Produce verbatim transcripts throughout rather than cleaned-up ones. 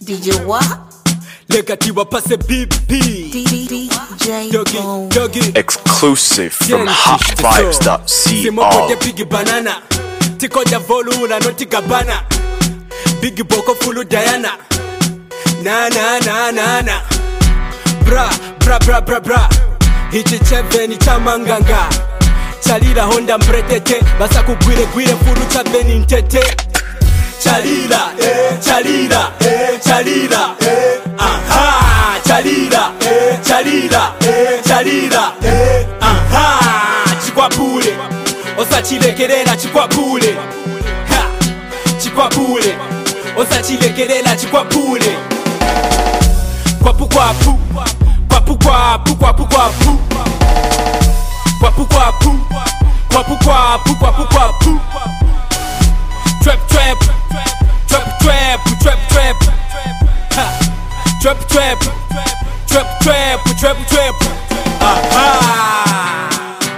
D J what? Legatiwa passe B P D J Doggy, Doggy Exclusive from hot vibes dot c Simo r. kote pigi banana Tiko ja volula no tika bana Bigi boko fulu Diana Na na na na na Bra, bra bra bra bra Hichi cheve ni chamanganga Chalila honda mbretete Basa kugwire gwire fulu chabeni ntete Chalila, eh, Chalila, eh, Chalila, eh, aha, Chalila, eh, Chalila, eh, Chalila, eh, aha, chikwapule, osa chilekelela chikwapule, ha, chikwapule, osa chilekelela chikwapule, kwapu kwapu, kwapu kwapu, kwapu kwapu, kwapu kwapu, kwapu kwapu, kwapu kwapu, trap trap. Trap trap, trap trap, ha. Trap trap, trap trap, trap trap, aha.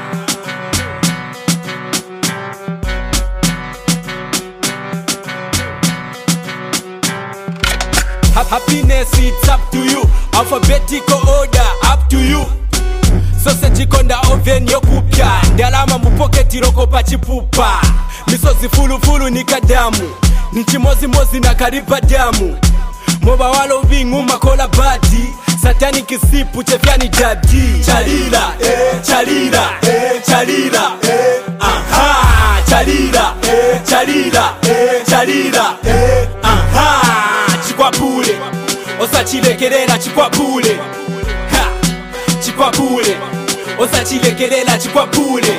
Happiness it's up to you, alphabetical order up to you. Sausage konda oven yokupya, ndalama mupoketi roko pachipupa. Misozi fulu fulu nikadamu. Nchimozi mozi na kariba damu Moba walo vingu makola bati Satani kisipu chefyani jadi Chalila, eh, Chalila, eh, Chalila, eh, aha Chalila, eh, Chalila, eh, Chalila, eh, aha Chikwapule, osa chilekelela chikwapule Ha, chikwapule, osa chilekelela chikwapule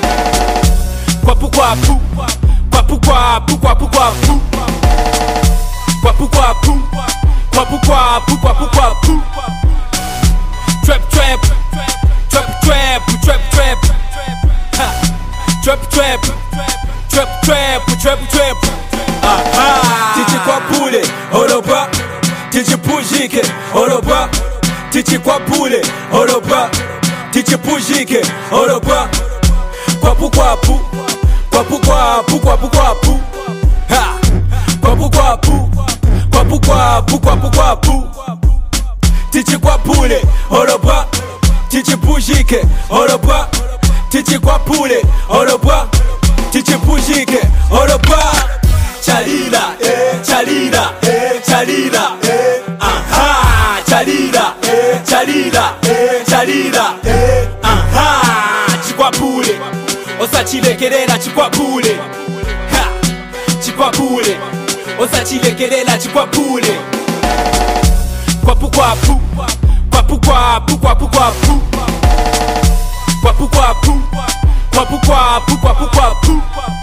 Kwapu kwapu Kwapu kwapu, kwapu kwapu Kwapu kwapu, kwapu kwapu, kwapu kwapu Trap trap, trap trap, trap trap ha. Trap trap, trap trap, trap trap aha. Tichi kwapule, oroba Tichi pujike, oroba Tichi kwapule, oroba Tichi pujike, oroba Kwapu kwapu Kwapu kwapu, kwapu kwapu ha. Kwapu kwapu, kwapu kwapu, kwapu kwapu Tichi kwapule, oroba Tichi pujike, oroba Tichi kwapule, oroba Tichi pujike, oroba Chalila, eh, Chalila, eh, Chalila, eh, aha Chalila, eh, Chalila, eh, Chalila, eh, aha Chikwapule Osa chilekelela chikwapule ha, chikwapule Osa chilekelela chikwapule Kwapu kwapu, kwapu kwapu, kwapu kwapu Kwapu kwapu, kwapu kwapu, kwapu kwapu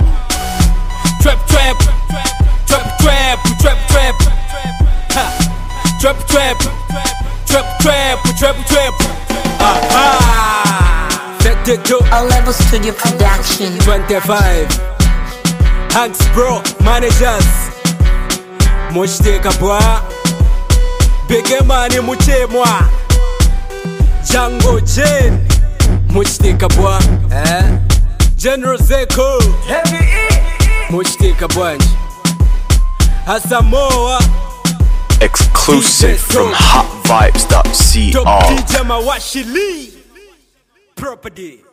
Trap trap, trap trap, trap trap ha, Trap trap, trap trap, trap trap aha. All Level Studio Production twenty-five Hanks Bro Managers Moshiteka bwa Big Mani Muchemwa Django Jane Moshiteka bwa eh? General Zeko Moshiteka bwanji Asamoah Exclusive from hot vibes dot c r. D J Mawashili Property.